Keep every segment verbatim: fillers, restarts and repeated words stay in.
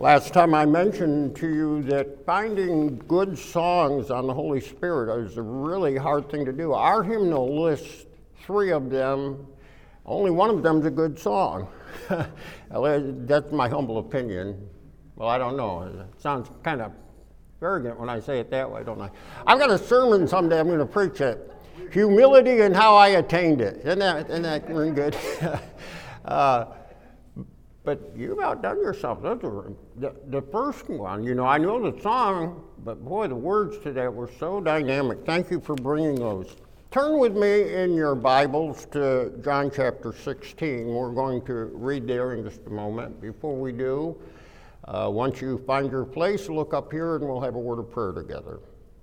Last time I mentioned to you that finding good songs on the Holy Spirit is a really hard thing to do. Our hymnal lists three of them. Only one of them is a good song. That's my humble opinion. Well, I don't know. It sounds kind of arrogant when I say it that way, don't I? I've got a sermon someday I'm going to preach it. Humility and how I attained it. Isn't that, isn't that really good? uh, But you've outdone yourself. That's a, the, the first one, you know, I know the song, but boy, the words to that were so dynamic. Thank you for bringing those. Turn with me in your Bibles to John chapter sixteen. We're going to read there in just a moment. Before we do, uh, once you find your place, look up here and we'll have a word of prayer together.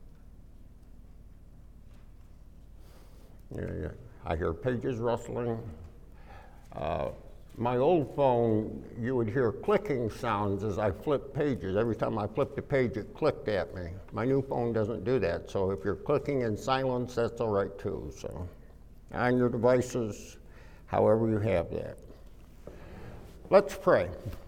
Yeah, yeah. I hear pages rustling. Uh, My old phone, you would hear clicking sounds as I flipped pages. Every time I flipped a page, it clicked at me. My new phone doesn't do that, so if you're clicking in silence, that's all right too. So, on your devices, however you have that. Let's pray.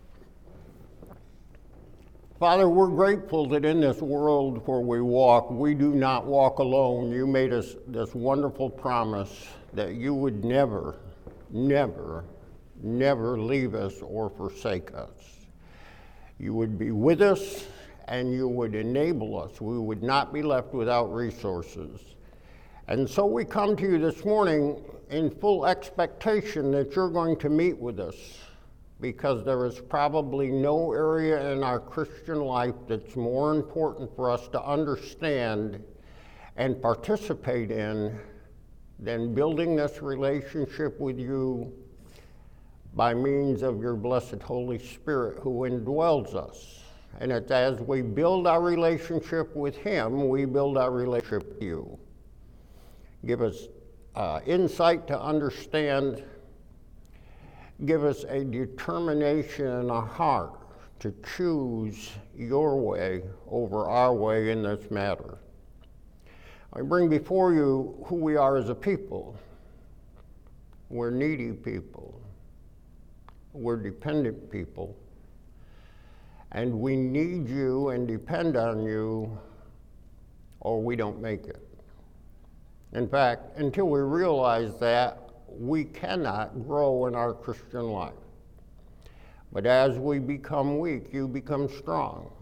Father, we're grateful that in this world where we walk, we do not walk alone. You made us this wonderful promise that you would never, never, never leave us or forsake us. You would be with us and you would enable us. We would not be left without resources. And so we come to you this morning in full expectation that you're going to meet with us, because there is probably no area in our Christian life that's more important for us to understand and participate in than building this relationship with you by means of your blessed Holy Spirit who indwells us. And it's as we build our relationship with him, we build our relationship with you. Give us uh, insight to understand. Give us a determination and a heart to choose your way over our way in this matter. I bring before you who we are as a people. We're needy people. We're dependent people, and we need you and depend on you, or we don't make it. In fact, until we realize that, we cannot grow in our Christian life. But as we become weak, you become strong.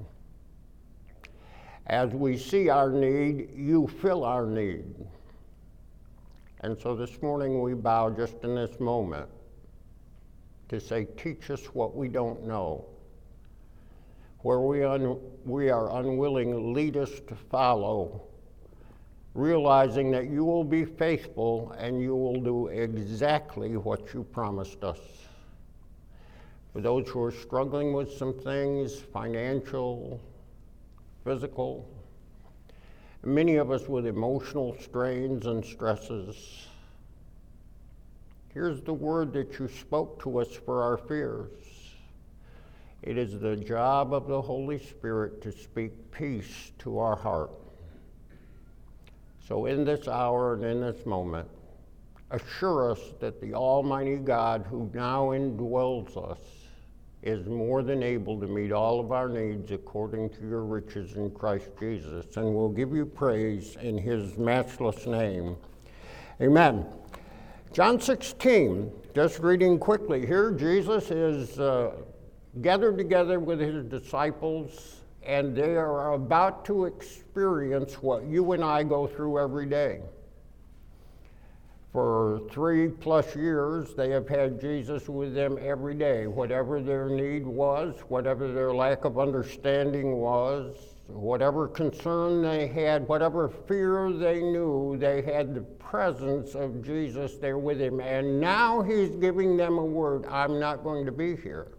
As we see our need, you fill our need. And so this morning we bow just in this moment to say, teach us what we don't know. Where we, un- we are unwilling, lead us to follow, realizing that you will be faithful and you will do exactly what you promised us. For those who are struggling with some things, financial, physical, many of us with emotional strains and stresses, here's the word that you spoke to us for our fears. It is the job of the Holy Spirit to speak peace to our heart. So in this hour and in this moment, assure us that the Almighty God who now indwells us is more than able to meet all of our needs according to your riches in Christ Jesus. And we'll give you praise in his matchless name. Amen. John sixteen, just reading quickly here, Jesus is uh, gathered together with his disciples, and they are about to experience what you and I go through every day. For three plus years, they have had Jesus with them every day. Whatever their need was, whatever their lack of understanding was, whatever concern they had, whatever fear they knew, they had the presence of Jesus there with him. And now he's giving them a word. I'm not going to be here.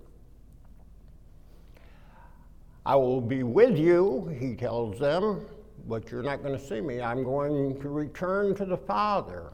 I will be with you, he tells them, but you're not going to see me. I'm going to return to the Father.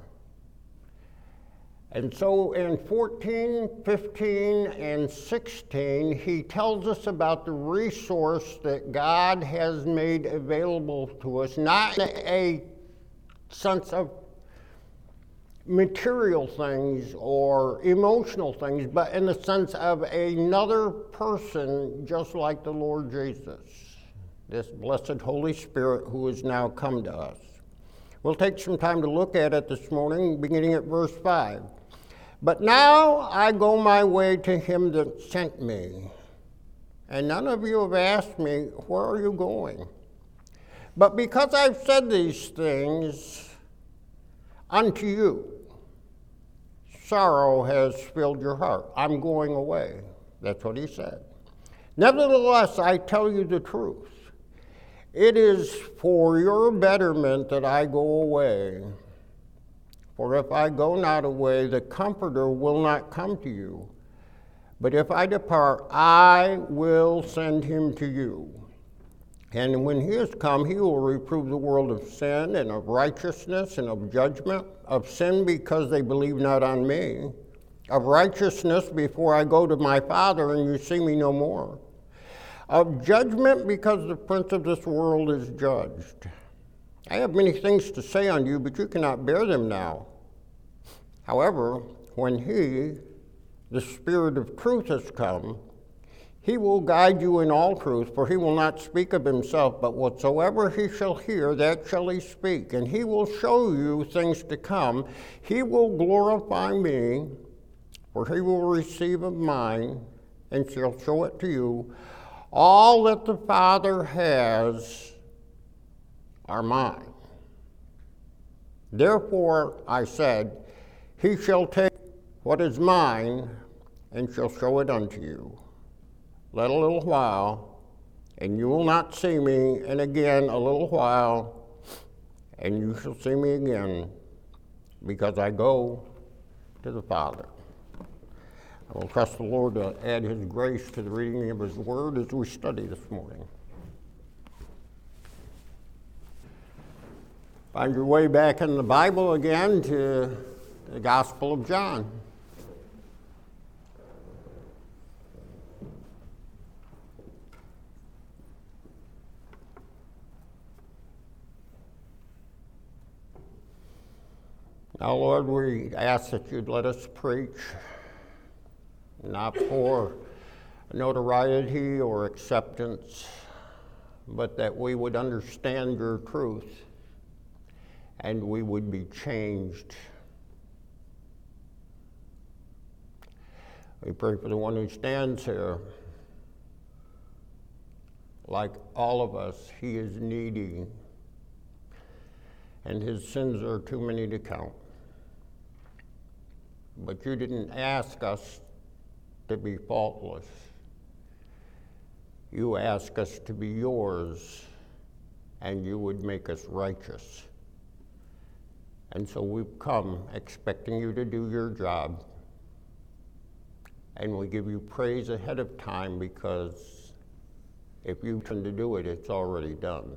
And so in fourteen, fifteen, and sixteen, he tells us about the resource that God has made available to us, not in a sense of material things or emotional things, but in the sense of another person just like the Lord Jesus, this blessed Holy Spirit who has now come to us. We'll take some time to look at it this morning, beginning at verse five. But now I go my way to him that sent me, and none of you have asked me, where are you going? But because I've said these things unto you, sorrow has filled your heart. I'm going away. That's what he said. Nevertheless, I tell you the truth. It is for your betterment that I go away. For if I go not away, the Comforter will not come to you. But if I depart, I will send him to you. And when he has come, he will reprove the world of sin and of righteousness and of judgment. Of sin because they believe not on me. Of righteousness before I go to my Father and you see me no more. Of judgment because the prince of this world is judged. I have many things to say unto you, but you cannot bear them now. However, when he, the Spirit of truth, has come, he will guide you in all truth, for he will not speak of himself, but whatsoever he shall hear, that shall he speak. And he will show you things to come. He will glorify me, for he will receive of mine, and shall show it to you. All that the Father has are mine. Therefore, I said, he shall take what is mine, and shall show it unto you. Let a little while, and you will not see me, and again a little while, and you shall see me again, because I go to the Father. I will trust the Lord to add his grace to the reading of his word as we study this morning. Find your way back in the Bible again to the Gospel of John. Now, Lord, we ask that you'd let us preach, not for notoriety or acceptance, but that we would understand your truth and we would be changed. We pray for the one who stands here. Like all of us, he is needy, and his sins are too many to count. But you didn't ask us to be faultless. You ask us to be yours, and you would make us righteous. And so we've come expecting you to do your job. And we give you praise ahead of time, because if you tend to do it, it's already done.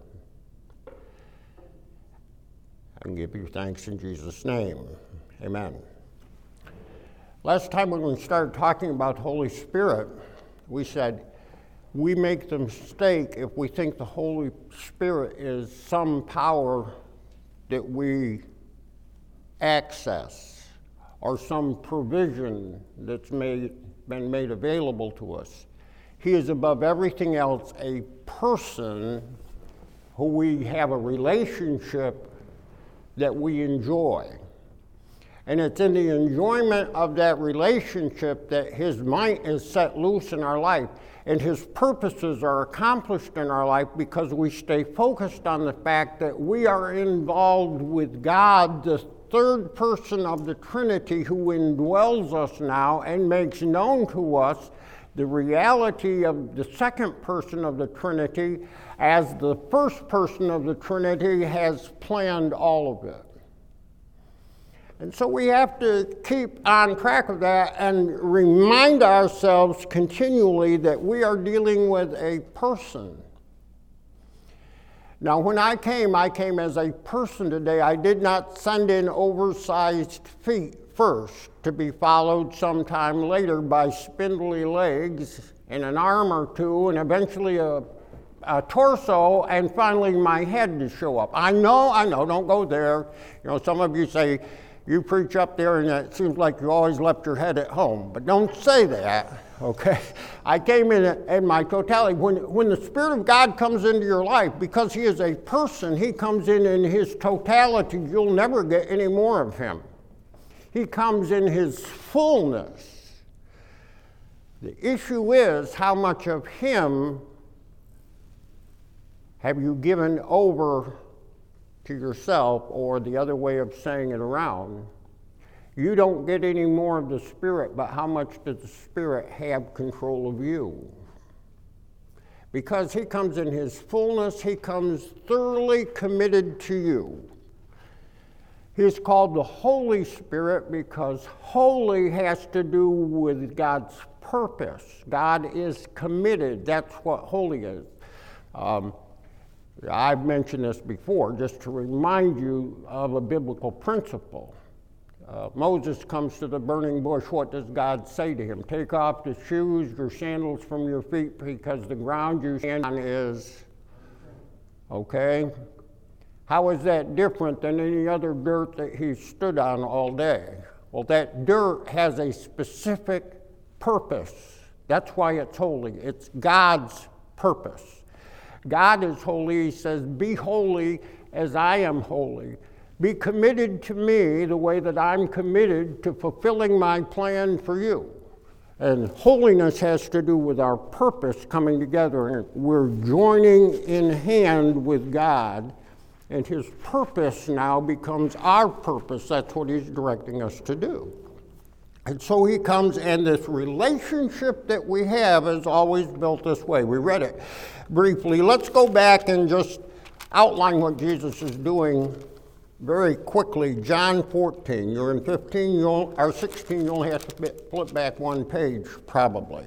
And give you thanks in Jesus' name. Amen. Last time when we started talking about Holy Spirit, we said we make the mistake if we think the Holy Spirit is some power that we access or some provision that's made, been made available to us. He is above everything else a person who we have a relationship that we enjoy. And it's in the enjoyment of that relationship that his might is set loose in our life, and his purposes are accomplished in our life because we stay focused on the fact that we are involved with God, the third person of the Trinity, who indwells us now and makes known to us the reality of the second person of the Trinity, as the first person of the Trinity has planned all of it. And so we have to keep on track of that and remind ourselves continually that we are dealing with a person. Now, when I came, I came as a person today. I did not send in oversized feet first to be followed sometime later by spindly legs and an arm or two and eventually a, a torso and finally my head to show up. I know, I know, don't go there. You know, some of you say, you preach up there and it seems like you always left your head at home. But don't say that, okay? I came in in my totality. When, when the Spirit of God comes into your life, because he is a person, he comes in in his totality. You'll never get any more of him. He comes in his fullness. The issue is, how much of him have you given over to yourself, or the other way of saying it around? You don't get any more of the Spirit, but how much does the Spirit have control of you? Because he comes in his fullness, he comes thoroughly committed to you. He's called the Holy Spirit because holy has to do with God's purpose. God is committed. That's what holy is. Um, I've mentioned this before, just to remind you of a biblical principle. Uh, Moses comes to the burning bush. What does God say to him? Take off the shoes, your sandals from your feet, because the ground you stand on is, okay? How is that different than any other dirt that he stood on all day? Well, that dirt has a specific purpose. That's why it's holy. It's God's purpose. God is holy. He says, be holy as I am holy. Be committed to me the way that I'm committed to fulfilling my plan for you. And holiness has to do with our purpose coming together. And we're joining in hand with God, and his purpose now becomes our purpose. That's what he's directing us to do. And so he comes, and this relationship that we have is always built this way. We read it briefly. Let's go back and just outline what Jesus is doing very quickly. John fourteen. You're in fifteen, you'll, or sixteen, you only have to flip back one page, probably.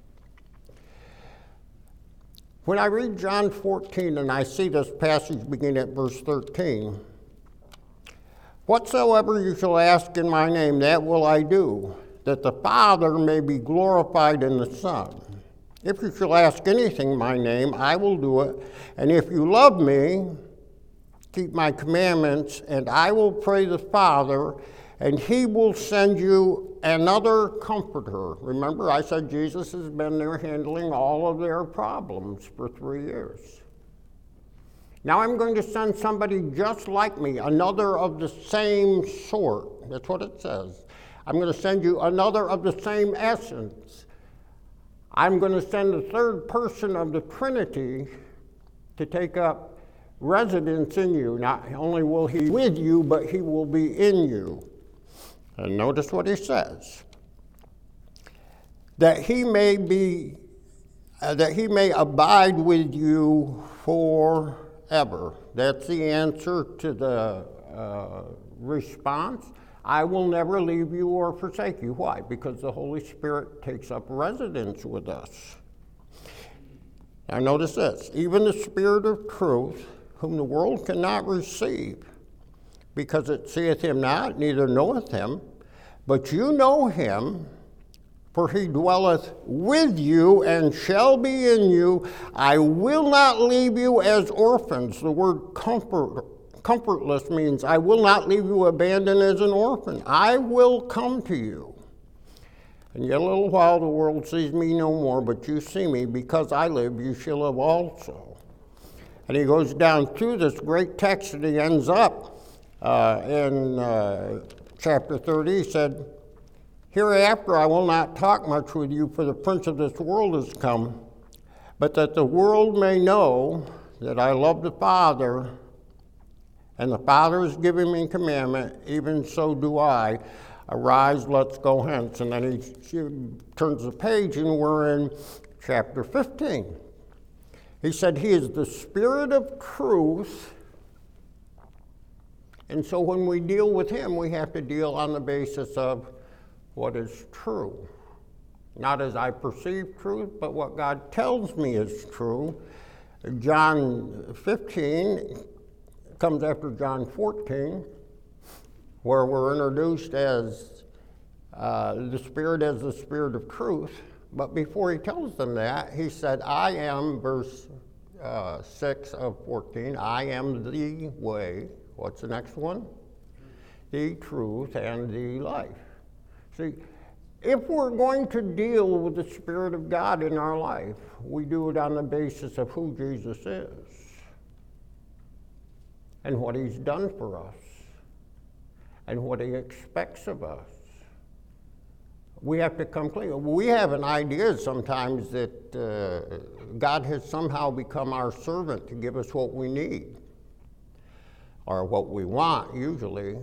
When I read John fourteen and I see this passage begin at verse thirteen, whatsoever you shall ask in my name, that will I do, that the Father may be glorified in the Son. If you shall ask anything in my name, I will do it. And if you love me, keep my commandments, and I will pray the Father, and he will send you another comforter. Remember, I said Jesus has been there handling all of their problems for three years. Now I'm going to send somebody just like me, another of the same sort. That's what it says. I'm going to send you another of the same essence. I'm going to send the third person of the Trinity to take up residence in you. Not only will he be with you, but he will be in you. And notice what he says. That he may be, uh, that he may abide with you forever. That's the answer to the uh, response. I will never leave you or forsake you. Why? Because the Holy Spirit takes up residence with us. Now notice this. Even the Spirit of truth, whom the world cannot receive, because it seeth him not, neither knoweth him, but you know him, for he dwelleth with you and shall be in you. I will not leave you as orphans. The word comfort, comfortless means I will not leave you abandoned as an orphan. I will come to you. And yet a little while the world sees me no more, but you see me. Because I live, you shall live also. And he goes down through this great text, and he ends up uh, in uh, chapter thirty. He said, hereafter I will not talk much with you, for the prince of this world is come, but that the world may know that I love the Father, and the Father has given me commandment, even so do I. Arise, let's go hence. And then he, he turns the page, and we're in chapter fifteen. He said he is the Spirit of truth, and so when we deal with him, we have to deal on the basis of what is true. Not as I perceive truth, but what God tells me is true. John fifteen comes after John fourteen, where we're introduced as uh, the Spirit as the Spirit of truth. But before he tells them that, he said, I am, verse uh, six of fourteen, I am the way. What's the next one? the truth, and the life. See, if we're going to deal with the Spirit of God in our life, we do it on the basis of who Jesus is and what he's done for us and what he expects of us. We have to come clean. We have an idea sometimes that uh, God has somehow become our servant to give us what we need, or what we want, usually.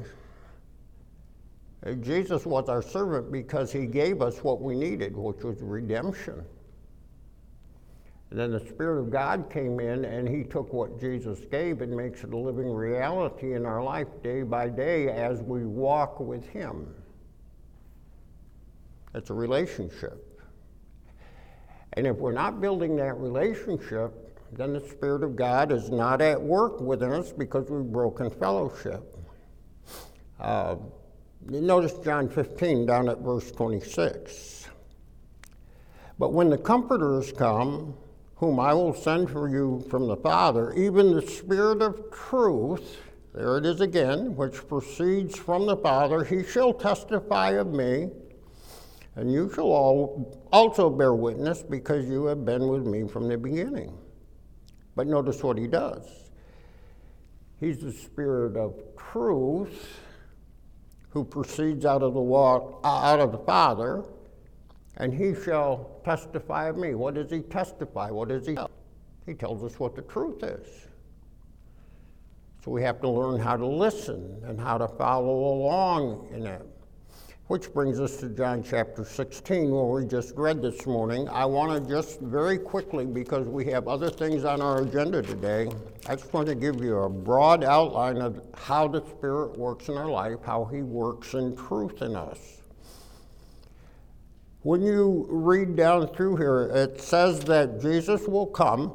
Jesus was our servant because he gave us what we needed, which was redemption. And then the Spirit of God came in and he took what Jesus gave and makes it a living reality in our life day by day as we walk with him. It's a relationship. And if we're not building that relationship, then the Spirit of God is not at work within us because we've broken fellowship. Uh, notice John fifteen down at verse twenty-six. But when the Comforters come, whom I will send for you from the Father, even the Spirit of truth, there it is again, which proceeds from the Father, he shall testify of me, and you shall all also bear witness because you have been with me from the beginning. But notice what he does. He's the Spirit of truth who proceeds out of the wa- out of the Father, and he shall testify of me. What does he testify? What does he tell? He tells us what the truth is. So we have to learn how to listen and how to follow along in it. Which brings us to John chapter sixteen, where we just read this morning. I want to just very quickly, because we have other things on our agenda today, I just want to give you a broad outline of how the Spirit works in our life, how he works in truth in us. When you read down through here, it says that Jesus will come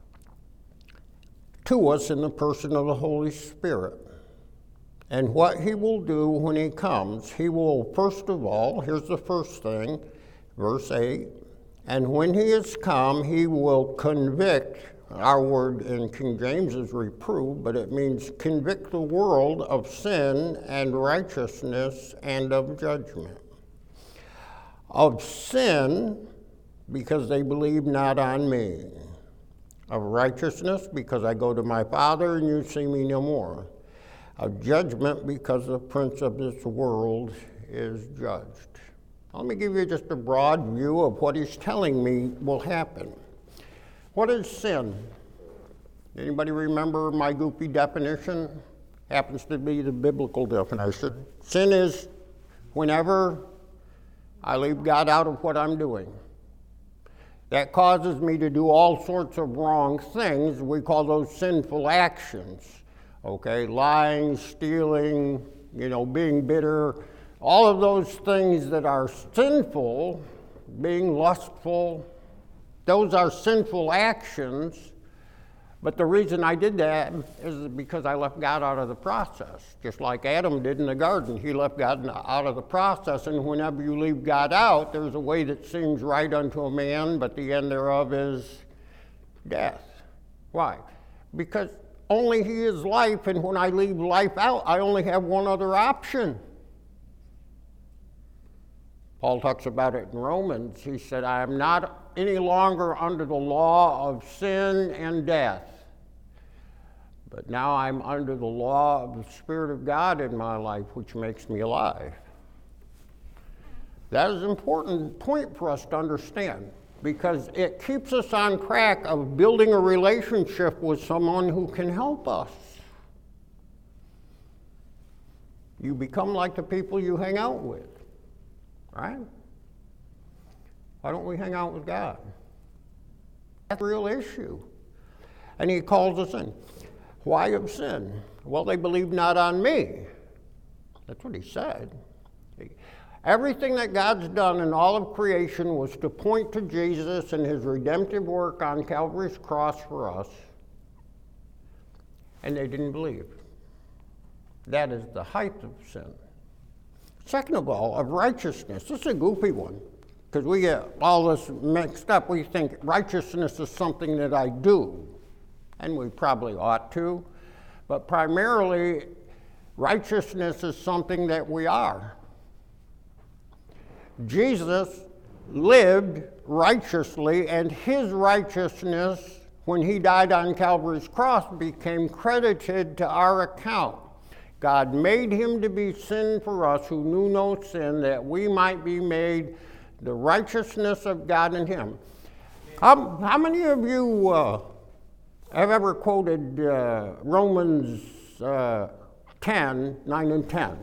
to us in the person of the Holy Spirit. And what he will do when he comes, he will, first of all, here's the first thing, verse eight, and when he is come, he will convict, our word in King James is reprove, but it means convict the world of sin and righteousness and of judgment. Of sin, because they believe not on me. Of righteousness, because I go to my Father and you see me no more. Of judgment, because the prince of this world is judged. Let me give you just a broad view of what he's telling me will happen. What is sin? Anybody remember my goofy definition? Happens to be the biblical definition. Sin is whenever I leave God out of what I'm doing. That causes me to do all sorts of wrong things. We call those sinful actions. Okay, lying, stealing, you know, being bitter, all of those things that are sinful, being lustful, those are sinful actions. But the reason I did that is because I left God out of the process. Just like Adam did in the garden, he left God out of the process. And whenever you leave God out, there's a way that seems right unto a man, but the end thereof is death. Why? Because only he is life, and when I leave life out, I only have one other option. Paul talks about it in Romans. He said, I am not any longer under the law of sin and death, but now I'm under the law of the Spirit of God in my life, which makes me alive. That is an important point for us to understand, because it keeps us on track of building a relationship with someone who can help us. You become like the people you hang out with, right? Why don't we hang out with God? That's a real issue. And he calls us in. Why of sin? Well, they believe not on me. That's what he said. Everything that God's done in all of creation was to point to Jesus and his redemptive work on Calvary's cross for us. And they didn't believe. That is the height of sin. Second of all, of righteousness. This is a goofy one, because we get all this mixed up. We think righteousness is something that I do, and we probably ought to. But primarily, Righteousness is something that we are. Jesus lived righteously, and his righteousness, when he died on Calvary's cross, became credited to our account. God made him to be sin for us who knew no sin, that we might be made the righteousness of God in him. How, how many of you uh, have ever quoted uh, Romans uh, ten, nine and ten?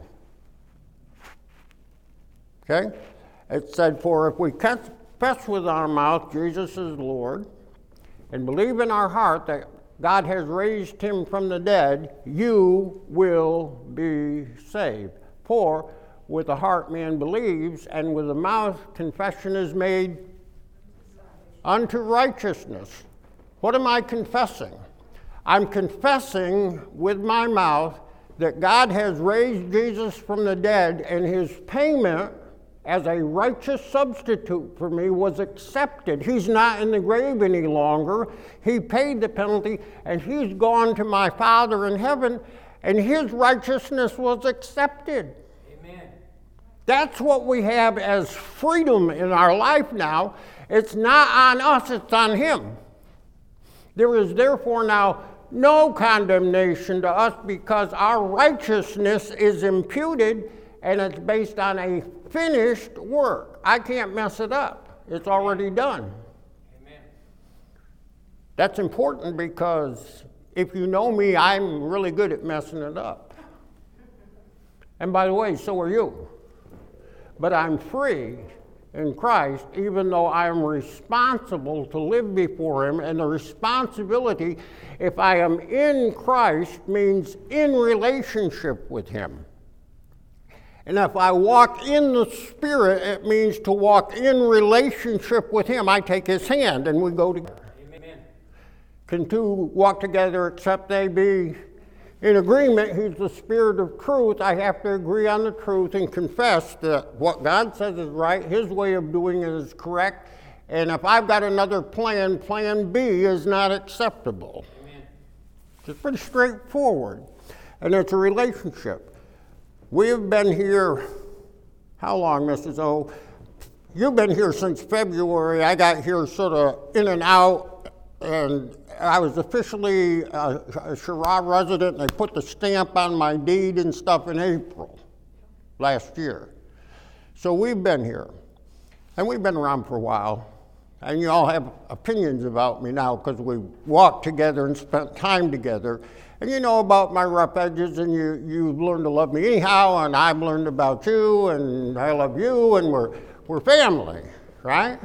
Okay? It said, for if we confess with our mouth Jesus is Lord, and believe in our heart that God has raised him from the dead, you will be saved. For with the heart man believes, and with the mouth confession is made unto righteousness. What am I confessing? I'm confessing with my mouth that God has raised Jesus from the dead, and his payment as a righteous substitute for me was accepted. He's not in the grave any longer. He paid the penalty, and he's gone to my Father in heaven, and his righteousness was accepted. Amen. That's what we have as freedom in our life now. It's not on us, it's on him. There is therefore now no condemnation to us, because our righteousness is imputed, and it's based on a finished work. I can't mess it up. It's already done. Amen. That's important, because if you know me, I'm really good at messing it up. And by the way, so are you. But I'm free in Christ, even though I am responsible to live before him. And the responsibility, if I am in Christ, means in relationship with him. And if I walk in the Spirit, it means to walk in relationship with him. I take his hand and we go together. Amen. Can two walk together except they be in agreement? He's the Spirit of truth. I have to agree on the truth and confess that what God says is right, his way of doing it is correct. And if I've got another plan, plan B is not acceptable. Amen. It's pretty straightforward. And it's a relationship. We have been here, how long, Missus O? You've been here since February. I got here sort of in and out, and I was officially a, a Sherrod resident, and they put the stamp on my deed and stuff in April last year. So we've been here, and we've been around for a while. And you all have opinions about me now because we walked together and spent time together. And you know about my rough edges, and you, you've learned to love me anyhow, and I've learned about you, and I love you, and we're, we're family, right?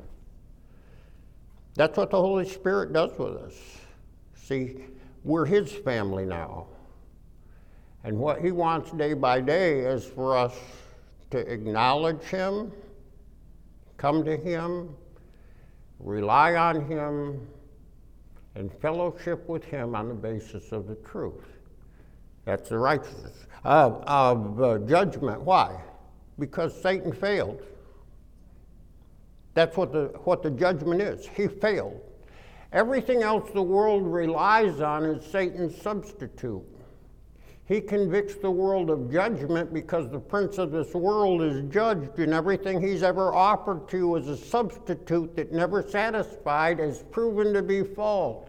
That's what the Holy Spirit does with us. See, we're his family now. And what he wants day by day is for us to acknowledge him, come to him, rely on him, and fellowship with him on the basis of the truth. That's the righteousness. Of, of uh, judgment. Why? Because Satan failed. That's what the, what the judgment is. He failed. Everything else the world relies on is Satan's substitute. He convicts the world of judgment because the prince of this world is judged, and everything he's ever offered to as a substitute that never satisfied is proven to be false.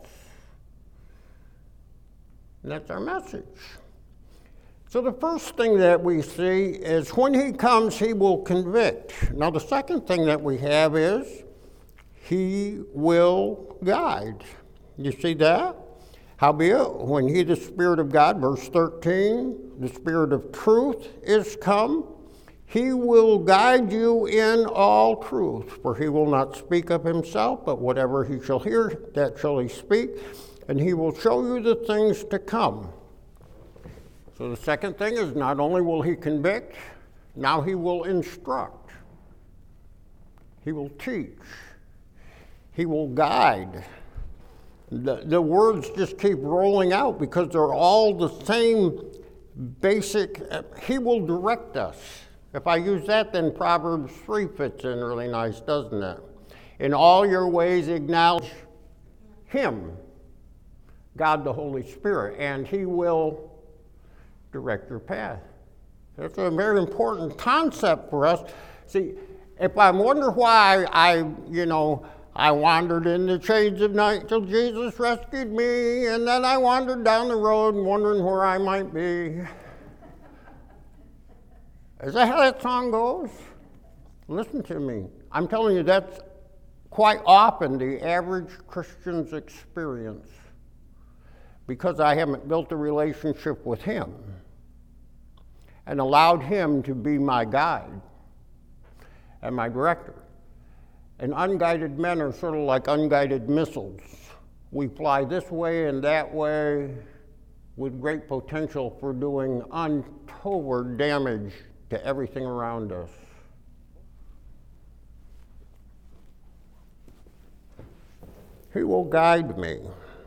And that's our message. So the first thing that we see is when he comes, he will convict. Now the second thing that we have is he will guide. You see that? Howbeit, when he, the Spirit of God, verse thirteen, the Spirit of truth is come, he will guide you in all truth. For he will not speak of himself, but whatever he shall hear, that shall he speak. And he will show you the things to come. So the second thing is not only will he convict, now he will instruct. He will teach. He will guide. The, the words just keep rolling out because they're all the same basic. Uh, he will direct us. If I use that, then Proverbs three fits in really nice, doesn't it? In all your ways acknowledge him, God the Holy Spirit, and he will direct your path. That's a very important concept for us. See, if I wonder why I, you know, I wandered in the shades of night till Jesus rescued me, and then I wandered down the road wondering where I might be. Is that how that song goes? Listen to me. I'm telling you, that's quite often the average Christian's experience, because I haven't built a relationship with Him and allowed Him to be my guide and my director. And unguided men are sort of like unguided missiles. We fly this way and that way with great potential for doing untoward damage to everything around us. He will guide me.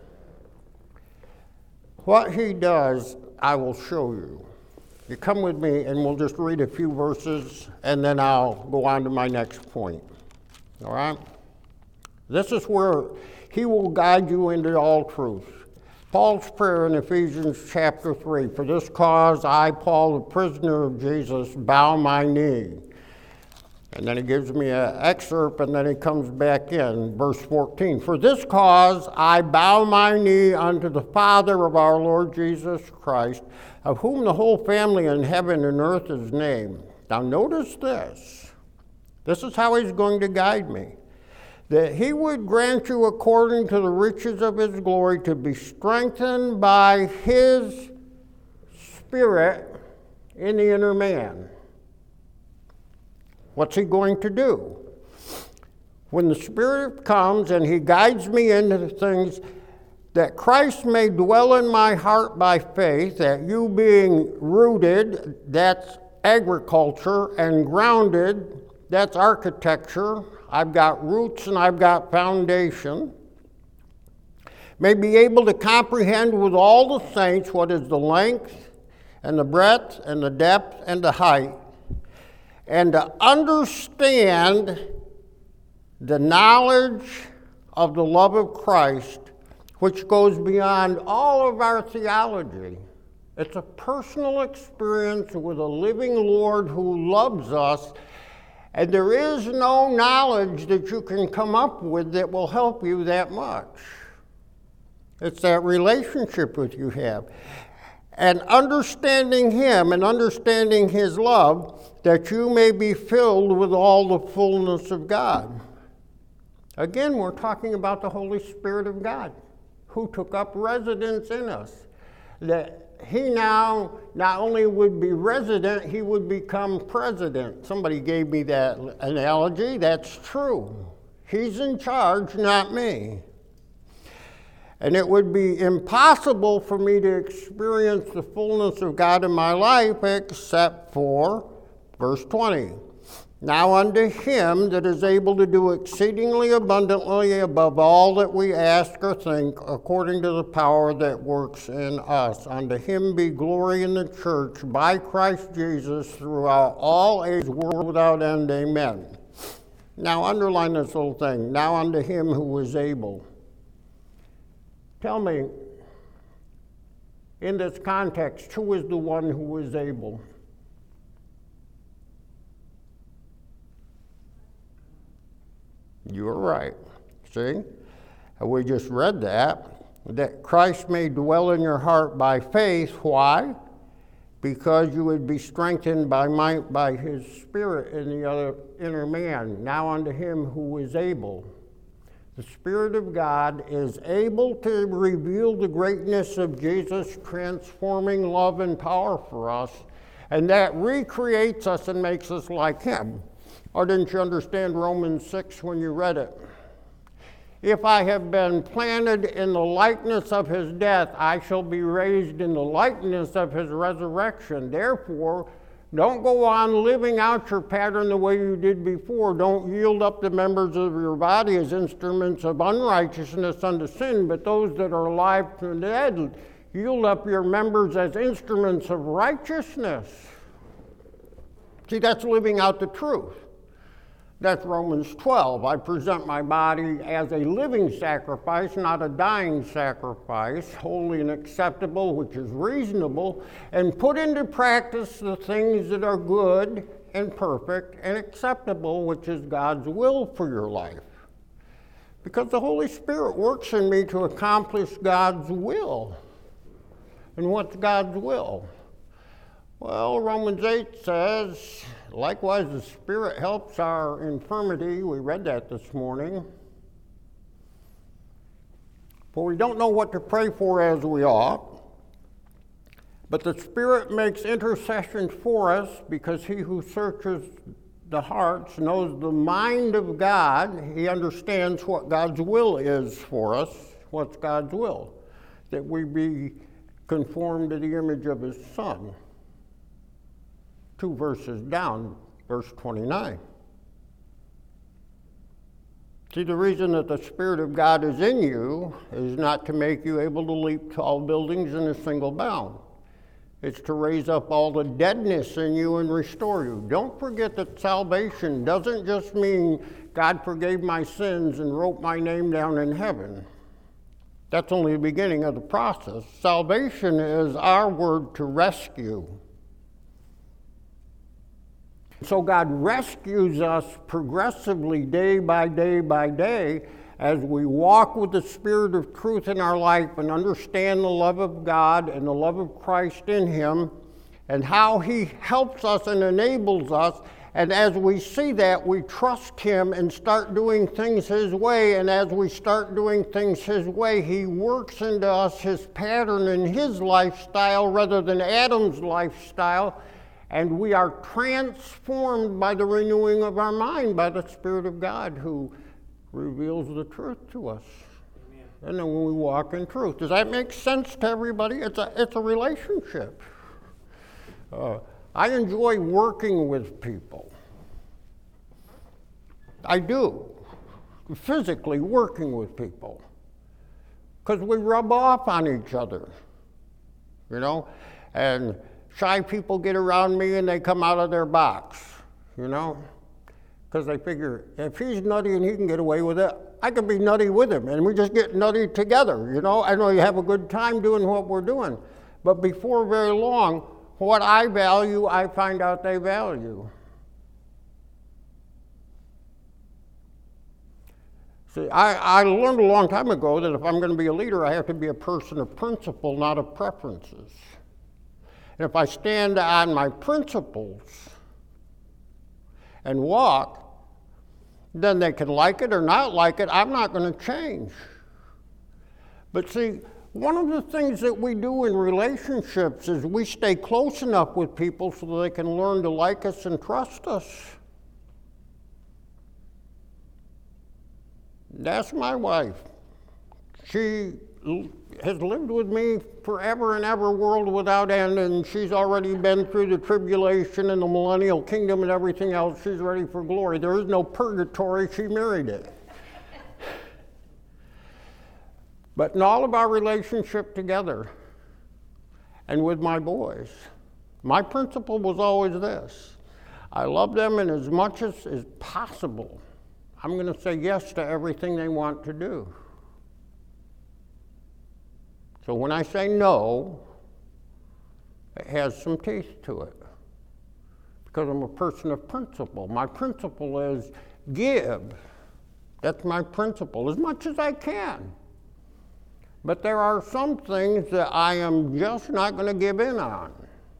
What He does, I will show you. You come with me and we'll just read a few verses and then I'll go on to my next point. All right? This is where He will guide you into all truth. Paul's prayer in Ephesians chapter three, for this cause I, Paul, the prisoner of Jesus, bow my knee. And then he gives me an excerpt, and then he comes back in, verse fourteen. For this cause I bow my knee unto the Father of our Lord Jesus Christ, of whom the whole family in heaven and earth is named. Now notice this. This is how He's going to guide me. That He would grant you according to the riches of His glory to be strengthened by His Spirit in the inner man. What's He going to do? When the Spirit comes and He guides me into the things, that Christ may dwell in my heart by faith, that you being rooted, that's agriculture, and grounded, that's architecture. I've got roots and I've got foundation. May be able to comprehend with all the saints what is the length and the breadth and the depth and the height, and to understand the knowledge of the love of Christ, which goes beyond all of our theology. It's a personal experience with a living Lord who loves us, and there is no knowledge that you can come up with that will help you that much. It's that relationship that you have. And understanding Him and understanding His love, that you may be filled with all the fullness of God. Again, we're talking about the Holy Spirit of God, who took up residence in us. That He now not only would be resident, He would become president. Somebody gave me that analogy. That's true. He's in charge, not me. And it would be impossible for me to experience the fullness of God in my life except for, verse twenty, now unto Him that is able to do exceedingly abundantly above all that we ask or think, according to the power that works in us. Unto Him be glory in the church by Christ Jesus throughout all ages, world without end. Amen. Now underline this little thing. Now unto Him who is able. Tell me, in this context, who is the one who is able? You're right. See? We just read that. That Christ may dwell in your heart by faith. Why? Because you would be strengthened by might by His Spirit in the other inner man. Now unto Him who is able. The Spirit of God is able to reveal the greatness of Jesus' transforming love and power for us, and that recreates us and makes us like Him. Or didn't you understand Romans six when you read it? If I have been planted in the likeness of His death, I shall be raised in the likeness of His resurrection. Therefore, don't go on living out your pattern the way you did before. Don't yield up the members of your body as instruments of unrighteousness unto sin, but those that are alive from the dead, yield up your members as instruments of righteousness. See, that's living out the truth. That's Romans twelve. I present my body as a living sacrifice, not a dying sacrifice, holy and acceptable, which is reasonable, and put into practice the things that are good and perfect and acceptable, which is God's will for your life. Because the Holy Spirit works in me to accomplish God's will. And what's God's will? Well, Romans eight says, likewise the Spirit helps our infirmity. We read that this morning. For we don't know what to pray for as we ought, but the Spirit makes intercession for us, because he who searches the hearts knows the mind of God. He understands what God's will is for us. What's God's will? That we be conformed to the image of his Son. Two verses down, verse twenty-nine. See, the reason that the Spirit of God is in you is not to make you able to leap tall buildings in a single bound. It's to raise up all the deadness in you and restore you. Don't forget that salvation doesn't just mean God forgave my sins and wrote my name down in heaven. That's only the beginning of the process. Salvation is our word to rescue. So God rescues us progressively day by day by day as we walk with the Spirit of truth in our life and understand the love of God and the love of Christ in him and how he helps us and enables us. And as we see that, we trust him and start doing things his way. And as we start doing things his way, he works into us his pattern and his lifestyle rather than Adam's lifestyle. And we are transformed by the renewing of our mind by the Spirit of God, who reveals the truth to us. Amen. And then when we walk in truth. Does that make sense to everybody? It's a, it's a relationship. Uh, I enjoy working with people. I do. Physically working with people. Because we rub off on each other. You know? And shy people get around me and they come out of their box, you know, because they figure if he's nutty and he can get away with it, I can be nutty with him, and we just get nutty together, you know. I know you have a good time doing what we're doing, but before very long, what I value, I find out they value. See, I, I learned a long time ago that if I'm going to be a leader, I have to be a person of principle, not of preferences. And if I stand on my principles and walk, then they can like it or not like it. I'm not going to change. But see, one of the things that we do in relationships is we stay close enough with people so they can learn to like us and trust us. That's my wife. She has lived with me forever and ever, world without end, and she's already been through the tribulation and the millennial kingdom and everything else. She's ready for glory. There is no purgatory. She married it. But in all of our relationship together and with my boys, my principle was always this. I love them, and as much as is possible, I'm going to say yes to everything they want to do. So when I say no, it has some teeth to it, because I'm a person of principle. My principle is give. That's my principle, as much as I can. But there are some things that I am just not going to give in on.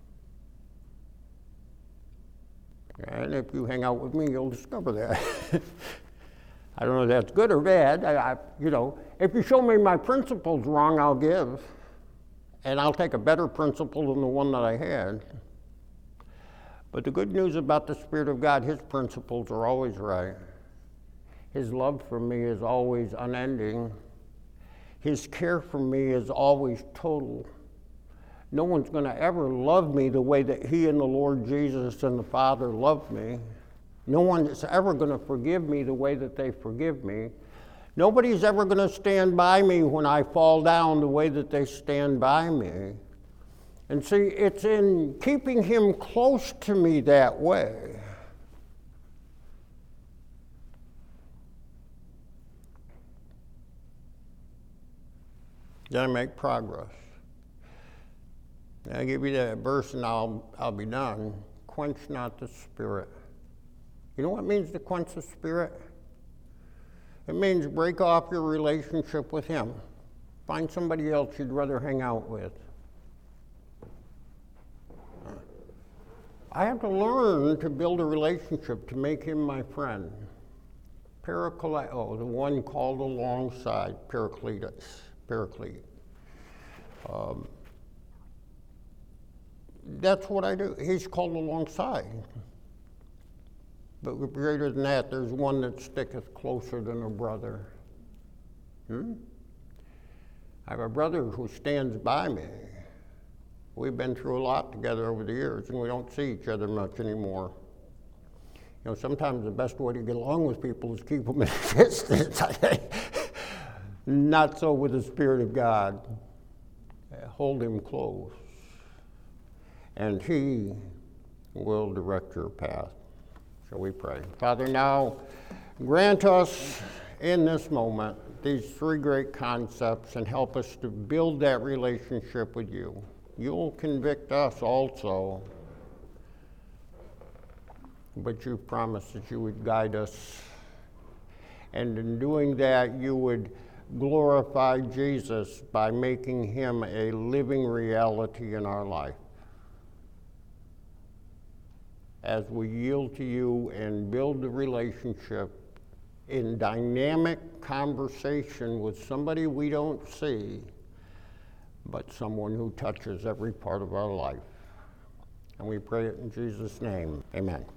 And if you hang out with me, you'll discover that. I don't know if that's good or bad. I, I, you know, if you show me my principles wrong, I'll give. And I'll take a better principle than the one that I had. But the good news about the Spirit of God, his principles are always right. His love for me is always unending. His care for me is always total. No one's going to ever love me the way that he and the Lord Jesus and the Father love me. No one is ever going to forgive me the way that they forgive me. Nobody's ever going to stand by me when I fall down the way that they stand by me. And see, it's in keeping him close to me that way Then I make progress. I'll give you that verse and I'll, I'll be done. Quench not the spirit. You know what it means to quench the spirit? It means break off your relationship with him. Find somebody else you'd rather hang out with. I have to learn to build a relationship to make him my friend. Parakaleo, the one called alongside, Paracletus, Paraclete. Um, that's what I do. He's called alongside. But greater than that, there's one that sticketh closer than a brother. Hmm? I have a brother who stands by me. We've been through a lot together over the years, and we don't see each other much anymore. You know, sometimes the best way to get along with people is keep them at a distance. Not so with the Spirit of God. Hold him close, and he will direct your path. Shall we pray? Father, now grant us in this moment these three great concepts and help us to build that relationship with you. You'll convict us also, but you've promised that you would guide us. And in doing that, you would glorify Jesus by making him a living reality in our life. As we yield to you and build the relationship in dynamic conversation with somebody we don't see, but someone who touches every part of our life. And we pray it in Jesus' name. Amen.